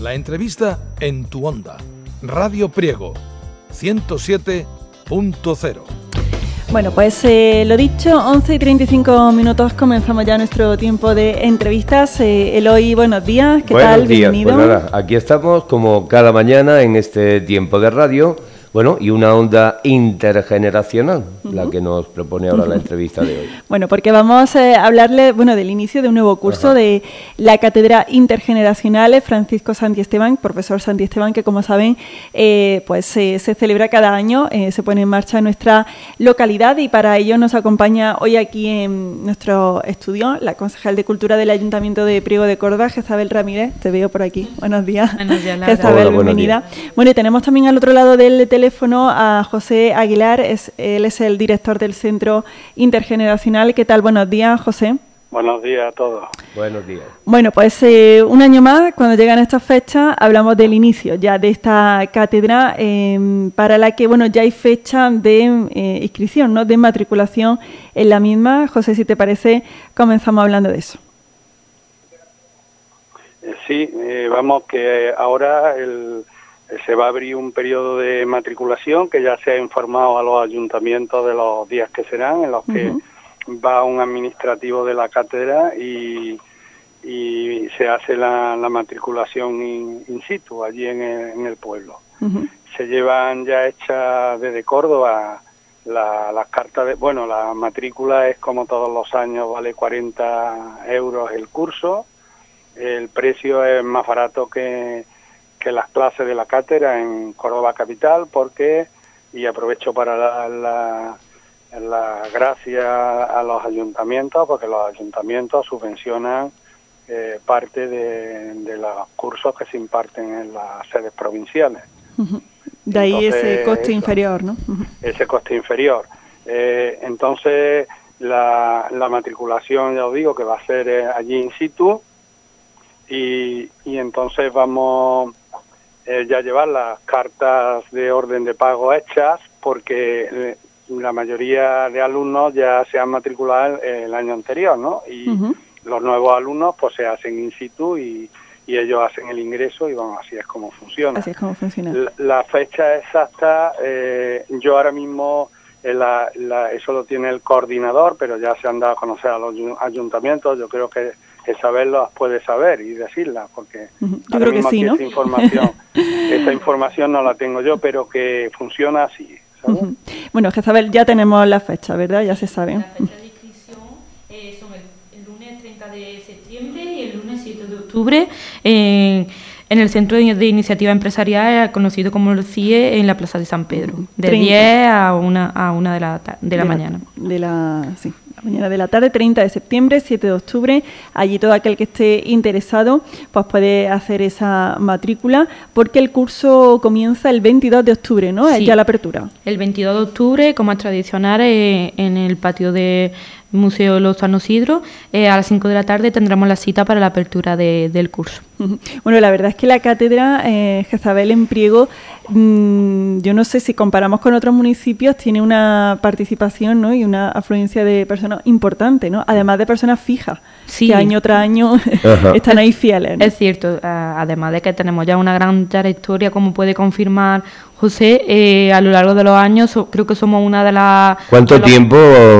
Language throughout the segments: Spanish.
La entrevista en tu onda. Radio Priego, 107.0. Bueno, pues lo dicho, 11:35, comenzamos ya nuestro tiempo de entrevistas. Eloy, buenos días, ¿qué tal? Bienvenido. Pues nada, aquí estamos como cada mañana en este tiempo de radio, bueno, y una onda intergeneracional, la que nos propone ahora la entrevista de hoy. Bueno, porque vamos a hablarle, del inicio de un nuevo curso de la Cátedra Intergeneracional Francisco Santiesteban, profesor Santiesteban, que como saben, pues se celebra cada año, se pone en marcha en nuestra localidad, y para ello nos acompaña hoy aquí en nuestro estudio la concejal de Cultura del Ayuntamiento de Priego de Córdoba, Jezabel Ramírez. Te veo por aquí. Buenos días. Buenos días, Laura. Jezabel, Hola, bienvenida. Bueno, y tenemos también al otro lado del teléfono a José Aguilar, él es el director del Centro Intergeneracional. ¿Qué tal? Buenos días, José. Buenos días a todos. Buenos días. Bueno, pues un año más, cuando llegan estas fechas, hablamos del inicio ya de esta cátedra, para la que, ya hay fecha de inscripción, ¿no?, de matriculación en la misma. José, si te parece, comenzamos hablando de eso. Sí, vamos, que ahora se va a abrir un periodo de matriculación que ya se ha informado a los ayuntamientos de los días que serán, en los que va un administrativo de la cátedra y se hace la matriculación in situ, allí en el pueblo. Se llevan ya hechas desde Córdoba las cartas de... Bueno, la matrícula es como todos los años, vale 40 euros el curso. El precio es más barato que las clases de la cátedra en Córdoba capital, porque, y aprovecho para dar las gracias a los ayuntamientos, porque los ayuntamientos subvencionan parte de los cursos que se imparten en las sedes provinciales. De ahí entonces, ese coste eso, inferior, ¿no? Ese coste inferior. Entonces, la matriculación, ya os digo, que va a ser allí in situ, y entonces vamos ya a llevar las cartas de orden de pago hechas, porque la mayoría de alumnos ya se han matriculado el año anterior, ¿no? Y los nuevos alumnos pues se hacen in situ y ellos hacen el ingreso, y vamos, así es como funciona. Así es como funciona. La fecha exacta, yo ahora mismo, eso lo tiene el coordinador, pero ya se han dado a conocer a los ayuntamientos. Yo creo que Isabel las puede saber y decirlas, porque yo creo que sí, ¿no? Esa información no la tengo yo, pero que funciona así, ¿sabes? Bueno, Isabel, ya tenemos la fecha, ¿verdad? Ya se sabe. La fecha de inscripción son el lunes 30 de septiembre y el lunes 7 de octubre en el Centro de Iniciativa Empresarial, conocido como el CIE, en la Plaza de San Pedro, de 10 a 1 de la mañana. Mañana de la tarde, 30 de septiembre, 7 de octubre. Allí todo aquel que esté interesado pues puede hacer esa matrícula, porque el curso comienza el 22 de octubre, ¿no? Sí, ya la apertura. El 22 de octubre, como es tradicional, en el patio de Museo Lozano Sidro, a las 5 de la tarde tendremos la cita para la apertura del curso. Bueno, la verdad es que la cátedra Jezabel en Priego, yo no sé si comparamos con otros municipios, tiene una participación, ¿no?, y una afluencia de personas importante, ¿no? Además de personas fijas, sí, que año tras año están ahí fieles, ¿no? Es cierto, además de que tenemos ya una gran trayectoria, como puede confirmar José, a lo largo de los años, creo que somos una de las... ¿Cuánto tiempo?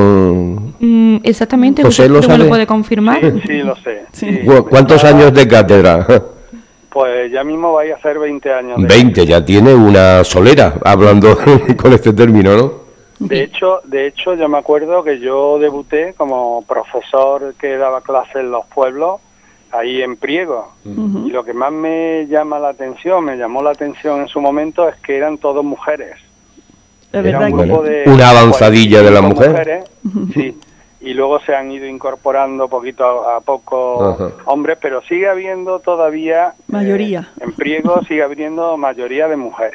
Exactamente, José ¿usted lo me lo puede confirmar? Sí, lo sé. Sí. ¿Cuántos años de cátedra? Pues ya mismo vais a hacer 20 años. 20, ya tiene una solera, hablando con este término, ¿no? De hecho, yo me acuerdo que yo debuté como profesor que daba clases en los pueblos, ahí en Priego. Y lo que más me llamó la atención en su momento, es que eran todas mujeres. Era un grupo de una avanzadilla de la mujer. Mujeres, sí. Y luego se han ido incorporando poquito a poco hombres, pero sigue habiendo todavía... Mayoría. En Priego sigue habiendo mayoría de mujeres.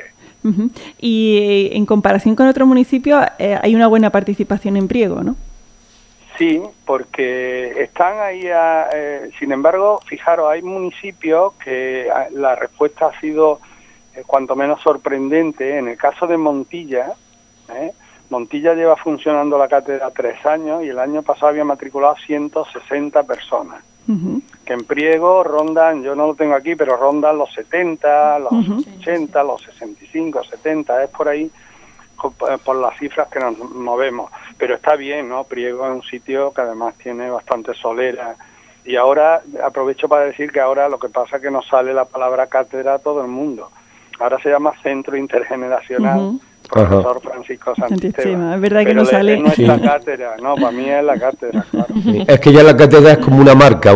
Y en comparación con otros municipios, hay una buena participación en Priego, ¿no? Sí, porque están ahí, sin embargo, fijaros, hay municipios que la respuesta ha sido cuanto menos sorprendente. En el caso de Montilla, Montilla lleva funcionando la cátedra 3 años y el año pasado había matriculado 160 personas. que en Priego rondan, yo no lo tengo aquí, pero rondan los 70, los 80, los 65, 70, es por ahí, por las cifras que nos movemos. Pero está bien, ¿no? Priego es un sitio que además tiene bastante solera. Y ahora aprovecho para decir que ahora lo que pasa es que nos sale la palabra cátedra a todo el mundo. Ahora se llama Centro Intergeneracional Profesor Francisco Santisteban. Es verdad que no sale. Es nuestra cátedra, no, para mí es la cátedra, claro. Es que ya la cátedra es como una marca,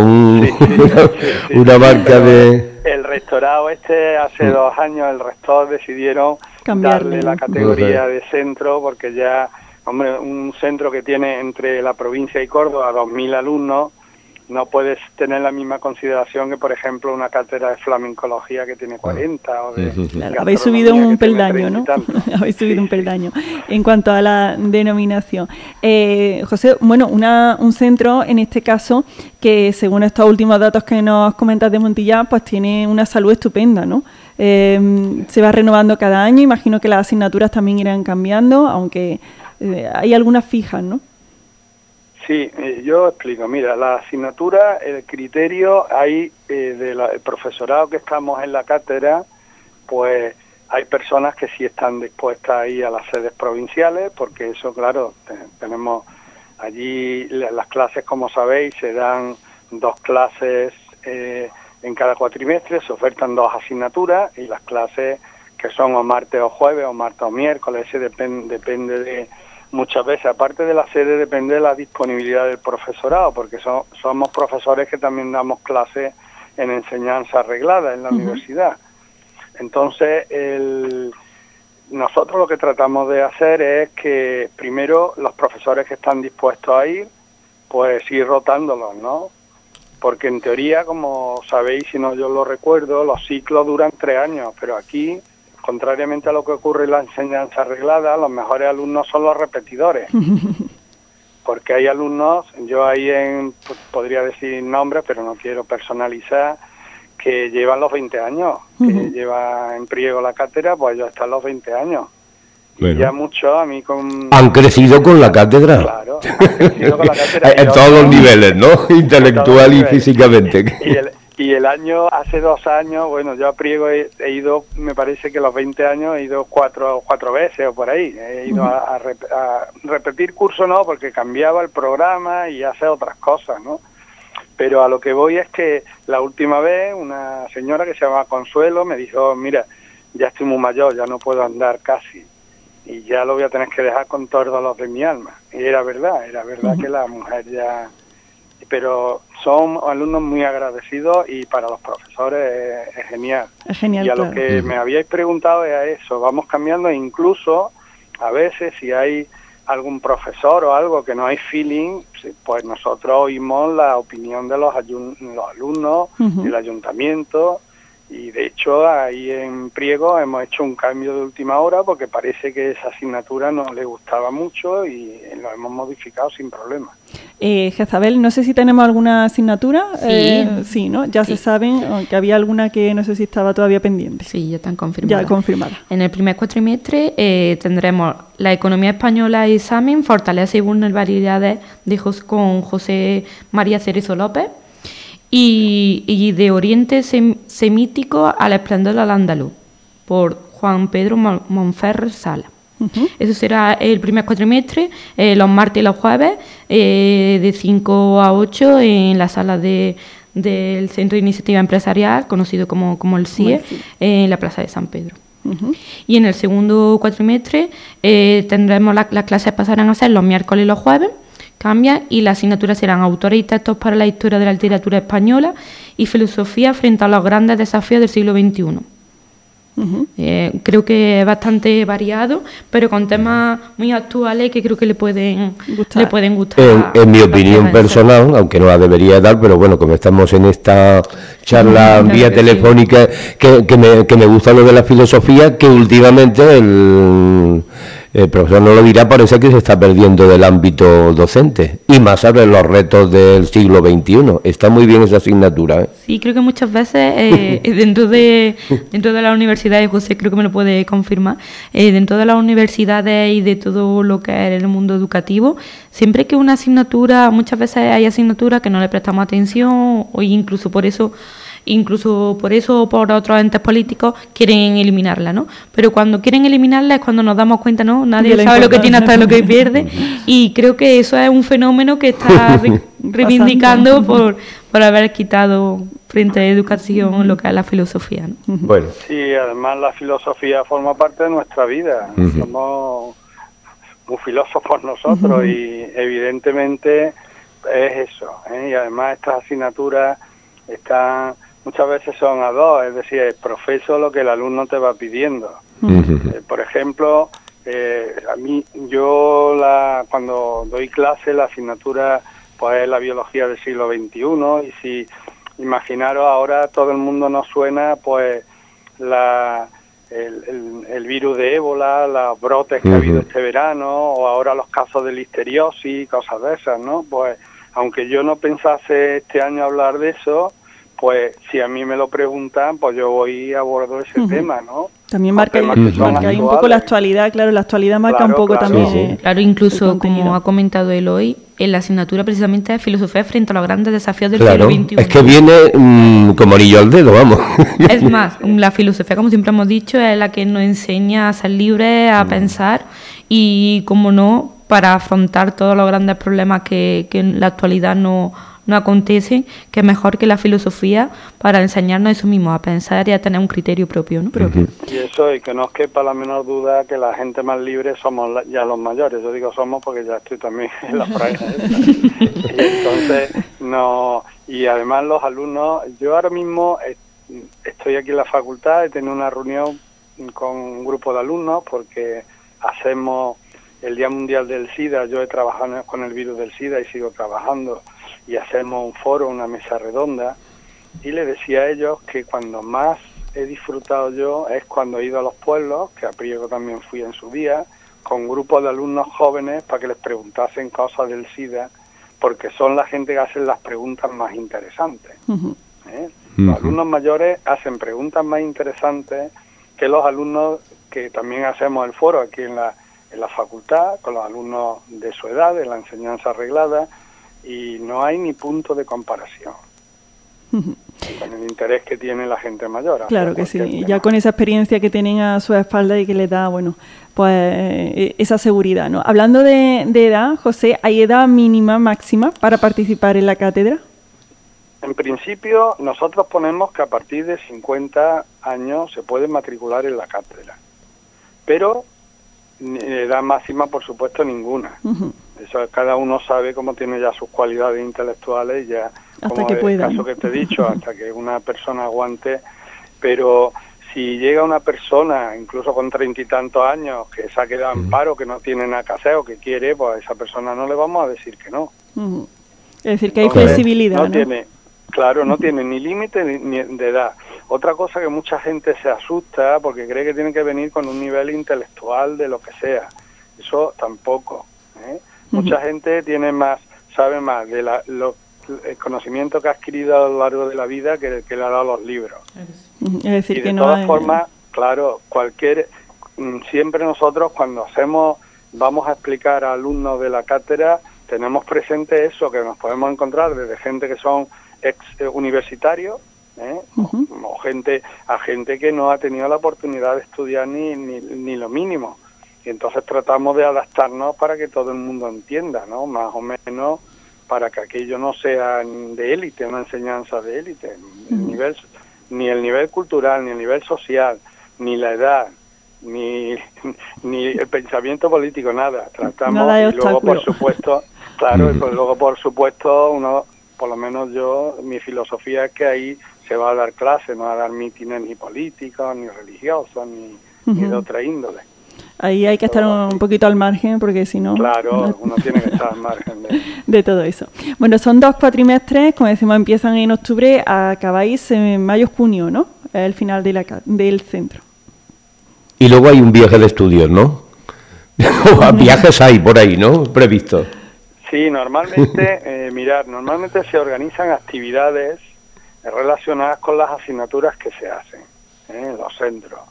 una marca de... El rectorado hace 2 años, el rector decidieron darle la categoría de centro, porque ya, hombre, un centro que tiene entre la provincia y Córdoba 2.000 alumnos, no puedes tener la misma consideración que, por ejemplo, una cátedra de flamencología que tiene 40 o de... Claro, habéis subido un peldaño, ¿no? Habéis subido un peldaño en cuanto a la denominación. José, bueno, un centro, en este caso, que según estos últimos datos que nos comentas de Montillá, pues tiene una salud estupenda, ¿no? Se va renovando cada año, imagino que las asignaturas también irán cambiando, aunque hay algunas fijas, ¿no? Sí, yo explico. Mira, la asignatura, el criterio hay del profesorado que estamos en la cátedra, pues hay personas que sí están dispuestas a ir a las sedes provinciales, porque eso, claro, tenemos allí las clases, como sabéis, se dan 2 clases en cada cuatrimestre, se ofertan 2 asignaturas y las clases que son o martes o jueves o martes o miércoles, depende de... Muchas veces, aparte de la sede, depende de la disponibilidad del profesorado, porque somos profesores que también damos clases en enseñanza reglada en la universidad. Entonces, nosotros lo que tratamos de hacer es que primero los profesores que están dispuestos a ir, pues ir rotándolos, ¿no? Porque en teoría, como sabéis, si no yo lo recuerdo, los ciclos duran 3 años, pero aquí... Contrariamente a lo que ocurre en la enseñanza reglada, los mejores alumnos son los repetidores. Porque hay alumnos, yo ahí podría decir nombres, pero no quiero personalizar, que llevan los 20 años, que lleva en Priego la cátedra, pues ellos están los 20 años. Bueno. Y ya muchos, a mí Han crecido con la cátedra. Claro, han crecido con la cátedra. En todos los niveles, ¿no? Intelectual y físicamente. Y el año, hace 2 años, bueno, yo a Priego he ido, me parece que los 20 años he ido 4 veces o por ahí. He ido a repetir curso, no, porque cambiaba el programa y hacer otras cosas, ¿no? Pero a lo que voy es que la última vez una señora que se llama Consuelo me dijo, mira, ya estoy muy mayor, ya no puedo andar casi. Y ya lo voy a tener que dejar con todo el dolor de mi alma. Y era verdad que la mujer ya... Pero son alumnos muy agradecidos y para los profesores es genial. Es genial, y a lo que me habíais preguntado es a eso, vamos cambiando e incluso a veces si hay algún profesor o algo que no hay feeling, pues nosotros oímos la opinión de los alumnos, del ayuntamiento. Y de hecho ahí en Priego hemos hecho un cambio de última hora porque parece que esa asignatura no le gustaba mucho y lo hemos modificado sin problema. Jezabel, no sé si tenemos alguna asignatura. Sí, ¿no? Ya se saben, aunque había alguna que no sé si estaba todavía pendiente. Sí, ya están confirmadas. Ya confirmadas. En el primer cuatrimestre tendremos la economía española y examen, fortaleza y vulnerabilidades con José María Cerezo López. Y de Oriente Semítico al esplendor al andaluz, por Juan Pedro Monferrer Sala. Eso será el primer cuatrimestre, los martes y los jueves, de 5 a 8 en la sala del Centro de Iniciativa Empresarial, conocido como el CIE, en la Plaza de San Pedro. Y en el segundo cuatrimestre tendremos las clases pasarán a ser los miércoles y los jueves, cambian y las asignaturas serán autores y textos para la historia de la literatura española y filosofía frente a los grandes desafíos del siglo XXI. Creo que es bastante variado, pero con temas muy actuales que creo que le pueden gustar. En mi opinión personal, aunque no la debería dar, pero bueno, como estamos en esta charla vía telefónica, que me gusta lo de la filosofía, que últimamente el profesor no lo dirá, parece que se está perdiendo del ámbito docente, y más sobre los retos del siglo XXI. Está muy bien esa asignatura, ¿eh? Sí, creo que muchas veces dentro de las universidades, José creo que me lo puede confirmar, dentro de las universidades y de todo lo que es el mundo educativo, siempre que una asignatura, muchas veces hay asignaturas que no le prestamos atención, o incluso por eso o por otros entes políticos quieren eliminarla, ¿no? Pero cuando quieren eliminarla es cuando nos damos cuenta, ¿no? Nadie sabe lo que tiene hasta lo que pierde, y creo que eso es un fenómeno que está reivindicando por haber quitado frente a educación lo que es la filosofía, ¿no? Bueno. Sí, además la filosofía forma parte de nuestra vida. Somos muy filósofos nosotros y evidentemente es eso, ¿eh? Y además estas asignaturas muchas veces son a dos, es decir, el profeso lo que el alumno te va pidiendo. Por ejemplo, cuando doy clase, la asignatura pues es la biología del siglo XXI, y si imaginaros ahora todo el mundo nos suena pues el virus de ébola, los brotes que ha habido este verano, o ahora los casos de listeriosis, cosas de esas, ¿no? Pues aunque yo no pensase este año hablar de eso, pues si a mí me lo preguntan, pues yo voy y abordo ese tema, ¿no? También marca ahí un poco la actualidad, claro, la actualidad marca un poco también. Sí. Claro, incluso como ha comentado él hoy, en la asignatura precisamente de filosofía frente a los grandes desafíos del siglo XXI. Es que viene como anillo al dedo, vamos. Es más, la filosofía, como siempre hemos dicho, es la que nos enseña a ser libres, a pensar y, como no, para afrontar todos los grandes problemas que en la actualidad no acontecen, que es mejor que la filosofía para enseñarnos eso mismo, a pensar y a tener un criterio propio, ¿no? Y eso, y que no os quepa la menor duda que la gente más libre somos ya los mayores. Yo digo somos porque ya estoy también en la franja esta. Y entonces, y además los alumnos, yo ahora mismo estoy aquí en la facultad, he tenido una reunión con un grupo de alumnos porque hacemos el Día Mundial del SIDA. Yo he trabajado con el virus del SIDA y sigo trabajando, y hacemos un foro, una mesa redonda, y le decía a ellos que cuando más he disfrutado yo es cuando he ido a los pueblos, que a Priego también fui en su día, con grupos de alumnos jóvenes para que les preguntasen cosas del SIDA, porque son la gente que hacen las preguntas más interesantes. Los alumnos mayores hacen preguntas más interesantes que los alumnos que también hacemos el foro aquí en la facultad, con los alumnos de su edad, de la enseñanza reglada, y no hay ni punto de comparación con el interés que tiene la gente mayor. Claro que sí, ya con esa experiencia que tienen a su espalda y que les da, bueno, pues esa seguridad, ¿no? Hablando de edad, José, ¿hay edad mínima, máxima para participar en la cátedra? En principio, nosotros ponemos que a partir de 50 años se puede matricular en la cátedra, pero edad máxima, por supuesto, ninguna. Eso cada uno sabe cómo tiene ya sus cualidades intelectuales, ya como el caso que te he dicho, hasta que una persona aguante. Pero si llega una persona, incluso con 30 y tantos años, que se ha quedado en paro, que no tiene nada que hacer o que quiere, pues a esa persona no le vamos a decir que no. Es decir, que hay flexibilidad, ¿no? No tiene ni límite ni de edad. Otra cosa que mucha gente se asusta porque cree que tiene que venir con un nivel intelectual de lo que sea. Eso tampoco, ¿eh? Mucha gente sabe más de el conocimiento que ha adquirido a lo largo de la vida que le ha dado los libros. Es decir, y de todas formas, claro, siempre nosotros cuando vamos a explicar a alumnos de la cátedra, tenemos presente eso, que nos podemos encontrar desde gente que son ex universitarios, o gente que no ha tenido la oportunidad de estudiar ni lo mínimo. Y entonces tratamos de adaptarnos para que todo el mundo entienda, ¿no? Más o menos para que aquello no sea de élite, una enseñanza de élite. Ni el nivel cultural, ni el nivel social, ni la edad, ni el pensamiento político, nada. Tratamos nada y luego, por supuesto, claro, y pues luego, por supuesto, uno, por lo menos yo, mi filosofía es que ahí se va a dar clase, no va a dar mítines ni políticos, ni religiosos, ni de otra índole. Ahí hay que estar un poquito al margen, porque si no... Claro, uno tiene que estar al margen de todo eso. Bueno, son 2 cuatrimestres, como decimos, empiezan en octubre, acabáis en mayo-junio, ¿no? El final del centro. Y luego hay un viaje de estudios, ¿no? Viajes hay por ahí, ¿no? Previsto. Sí, normalmente, normalmente se organizan actividades relacionadas con las asignaturas que se hacen en los centros,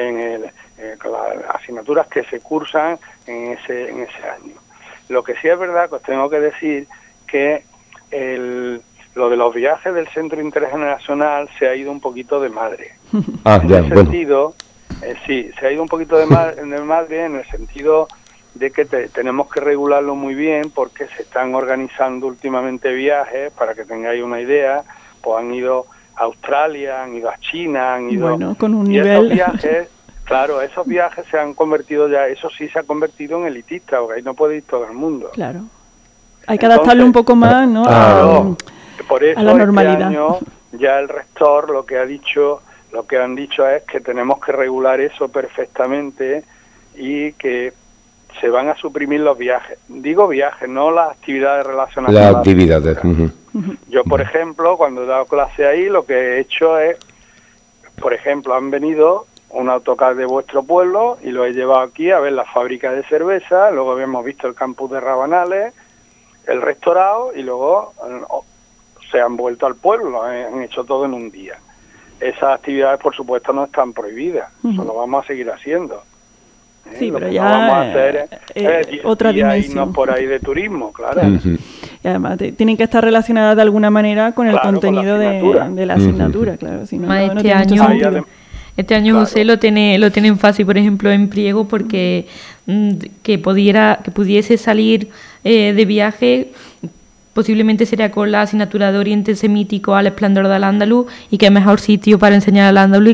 con las asignaturas que se cursan en ese año. Lo que sí es verdad que os tengo que decir que lo de los viajes del Centro Intergeneracional se ha ido un poquito de madre. En ese sentido, sí, se ha ido un poquito de madre en el sentido de que tenemos que regularlo muy bien, porque se están organizando últimamente viajes, para que tengáis una idea, pues han ido a Australia, han ido a China, han ido... Bueno, con un y nivel... esos viajes, claro, esos viajes se han convertido ya, eso sí se ha convertido en elitista, porque ahí no puede ir todo el mundo. Claro. Hay que adaptarlo un poco más, ¿no? Por eso a la normalidad. Este año ya el rector lo que han dicho es que tenemos que regular eso perfectamente y que se van a suprimir los viajes. Digo viajes, no las actividades relacionadas. Las actividades. Yo, por ejemplo, cuando he dado clase ahí, lo que he hecho es, por ejemplo, han venido un autocar de vuestro pueblo y lo he llevado aquí a ver la fábrica de cerveza, luego habíamos visto el campus de Rabanales, el restaurado y luego se han vuelto al pueblo, han hecho todo en un día. Esas actividades, por supuesto, no están prohibidas, eso lo vamos a seguir haciendo. Sí, pero ya vamos a hacer otra dimensión. Irnos por ahí de turismo, claro. Y además tienen que estar relacionadas de alguna manera con el contenido de la asignatura, claro. Si no, este año José lo tiene en fácil, por ejemplo, en Priego, porque que pudiese salir de viaje. Posiblemente sería con la asignatura de Oriente Semítico al Esplendor del Andaluz, y qué mejor sitio para enseñar al andaluz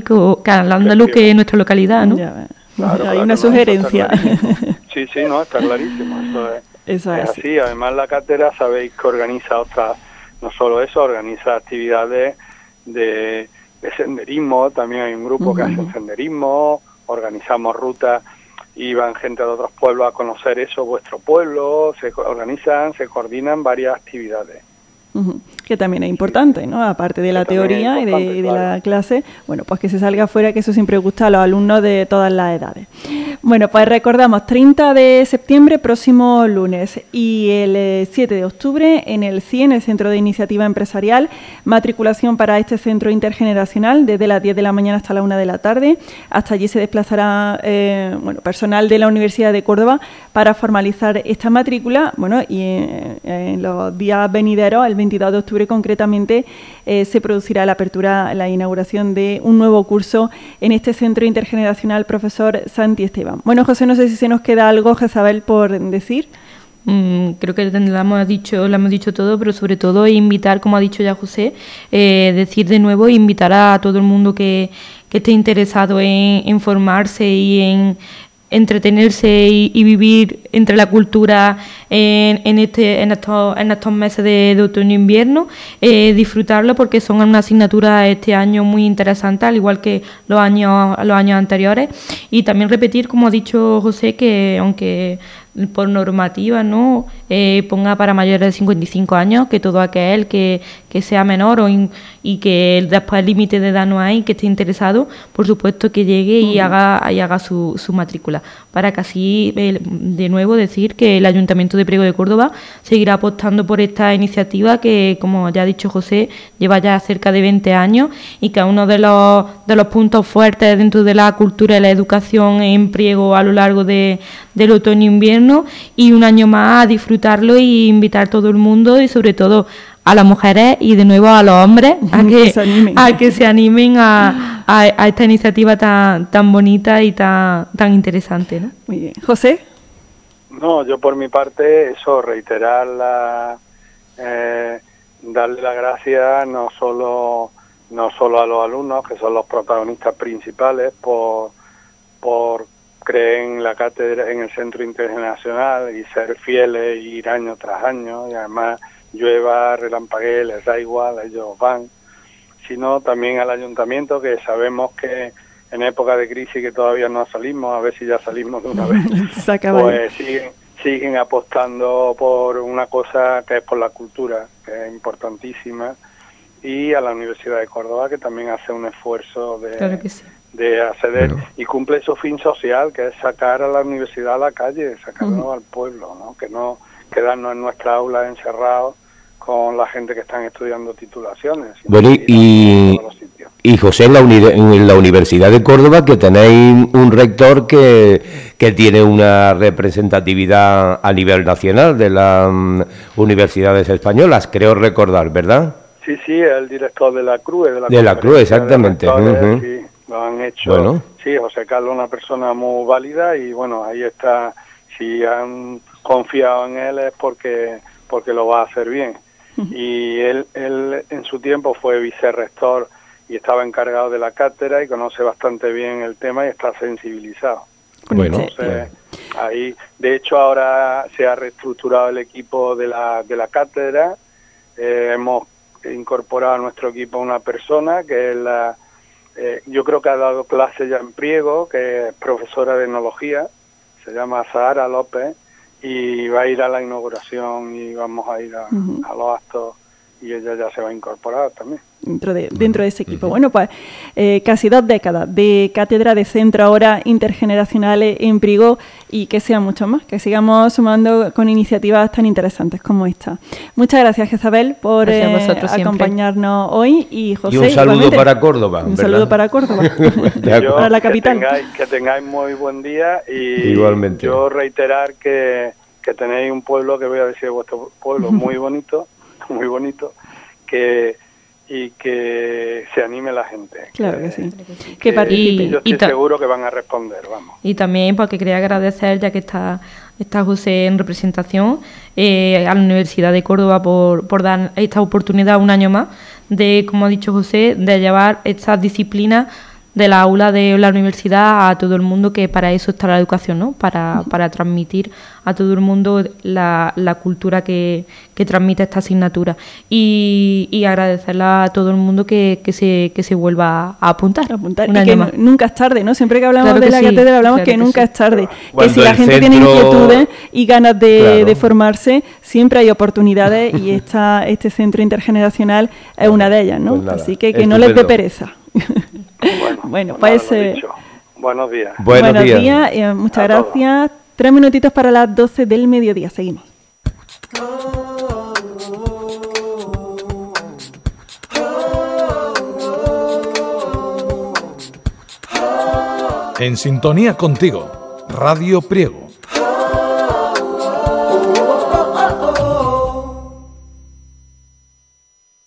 que nuestra localidad, ¿no? Claro, hay una sugerencia. Sí, no, está clarísimo. Eso es así. Además, la cátedra, sabéis que organiza otras, no solo eso, organiza actividades de senderismo. También hay un grupo que hace senderismo, organizamos rutas y van gente de otros pueblos a conocer eso, vuestro pueblo, se coordinan varias actividades. Que también es importante, ¿no? Aparte de la teoría y de la clase, bueno, pues que se salga afuera, que eso siempre gusta a los alumnos de todas las edades. Bueno, pues recordamos, 30 de septiembre, próximo lunes, y el 7 de octubre en el CIE, en el Centro de Iniciativa Empresarial, matriculación para este centro intergeneracional desde las 10 de la mañana hasta la 1 de la tarde. Hasta allí se desplazará personal de la Universidad de Córdoba para formalizar esta matrícula, bueno, y en los días venideros, el 22 de octubre concretamente, se producirá la inauguración de un nuevo curso en este centro intergeneracional Profesor Santi Esteban. Bueno, José, no sé si se nos queda algo, Jezabel, por decir. Creo que lo hemos dicho todo, pero sobre todo invitar, como ha dicho ya José, decir de nuevo, invitar a todo el mundo que esté interesado en formarse y en entretenerse y vivir entre la cultura en estos meses de otoño e invierno, disfrutarlo, porque son una asignatura este año muy interesante, al igual que los años anteriores. Y también repetir, como ha dicho José, que aunque por normativa no ponga para mayores de 55 años, que todo aquel que sea menor y que después el límite de edad no hay, que esté interesado, por supuesto que llegue y haga su matrícula, para que así, de nuevo, decir que el Ayuntamiento de Priego de Córdoba seguirá apostando por esta iniciativa que, como ya ha dicho José, lleva ya cerca de 20 años, y que es uno de los puntos fuertes dentro de la cultura y la educación en Priego a lo largo del otoño e invierno. Y un año más a disfrutarlo y invitar a todo el mundo, y sobre todo a las mujeres y de nuevo a los hombres a que se animen a esta iniciativa tan bonita y tan interesante, ¿no? Muy bien. ¿José? No, yo por mi parte, eso, reiterar darle las gracias no solo a los alumnos, que son los protagonistas principales, por creer en la cátedra, en el Centro Intergeneracional, y ser fieles, y ir año tras año, y además llueva, relampaguee, les da igual, ellos van, sino también al Ayuntamiento, que sabemos que en época de crisis, que todavía no salimos, a ver si ya salimos de una vez, pues siguen apostando por una cosa que es por la cultura, que es importantísima, y a la Universidad de Córdoba, que también hace un esfuerzo de acceder, Bueno. y cumple su fin social, que es sacar a la universidad a la calle, sacarnos al pueblo, ¿no? Que no quedarnos en nuestra aula encerrados con la gente que están estudiando titulaciones. Bueno, y José, en la Universidad de Córdoba, que tenéis un rector que tiene una representatividad a nivel nacional de las universidades españolas, creo recordar, ¿verdad? Sí, el director de la CRUE. De la CRUE, exactamente. Sí, lo han hecho. Bueno. Sí, José Carlos, una persona muy válida, y bueno, ahí está. Si han confiado en él es porque lo va a hacer bien. Y él en su tiempo fue vicerrector y estaba encargado de la cátedra y conoce bastante bien el tema y está sensibilizado. Bueno, entonces, ahí, de hecho, ahora se ha reestructurado el equipo de la cátedra. Hemos incorporado a nuestro equipo una persona que es yo creo que ha dado clase ya en Priego, que es profesora de enología, se llama Sahara López, y va a ir a la inauguración y vamos a ir a los actos, y ella ya se va a incorporar también. Dentro de ese equipo. Bueno, pues casi 2 décadas de cátedra de centro ahora intergeneracionales en Priego, y que sean muchos más, que sigamos sumando con iniciativas tan interesantes como esta. Muchas gracias, Jezabel, por acompañarnos hoy, y José, y un saludo para Córdoba. Un saludo para Córdoba, para la capital. Que tengáis muy buen día, y igualmente. Yo reiterar que tenéis un pueblo, que voy a decir vuestro pueblo, muy bonito, y que se anime la gente. Claro que sí. Que participe. Yo estoy seguro que van a responder, vamos. Y también porque quería agradecer, ya que está José en representación, a la Universidad de Córdoba por dar esta oportunidad un año más de, como ha dicho José, de llevar estas disciplinas de la aula de la universidad a todo el mundo, que para eso está la educación, ¿no? Para transmitir a todo el mundo la cultura que transmite esta asignatura, y agradecerla a todo el mundo que se vuelva a apuntar. Y que nunca es tarde, ¿no? Siempre que hablamos de la cátedra hablamos que nunca es tarde. Que si la gente tiene inquietudes y ganas de formarse, siempre hay oportunidades, y este centro intergeneracional es una de ellas, ¿no? Pues Así que no les dé pereza. Bueno, pues buenos días. Buenos días, muchas gracias. 3 minutitos para las 12 del mediodía. Seguimos. En sintonía contigo, Radio Priego.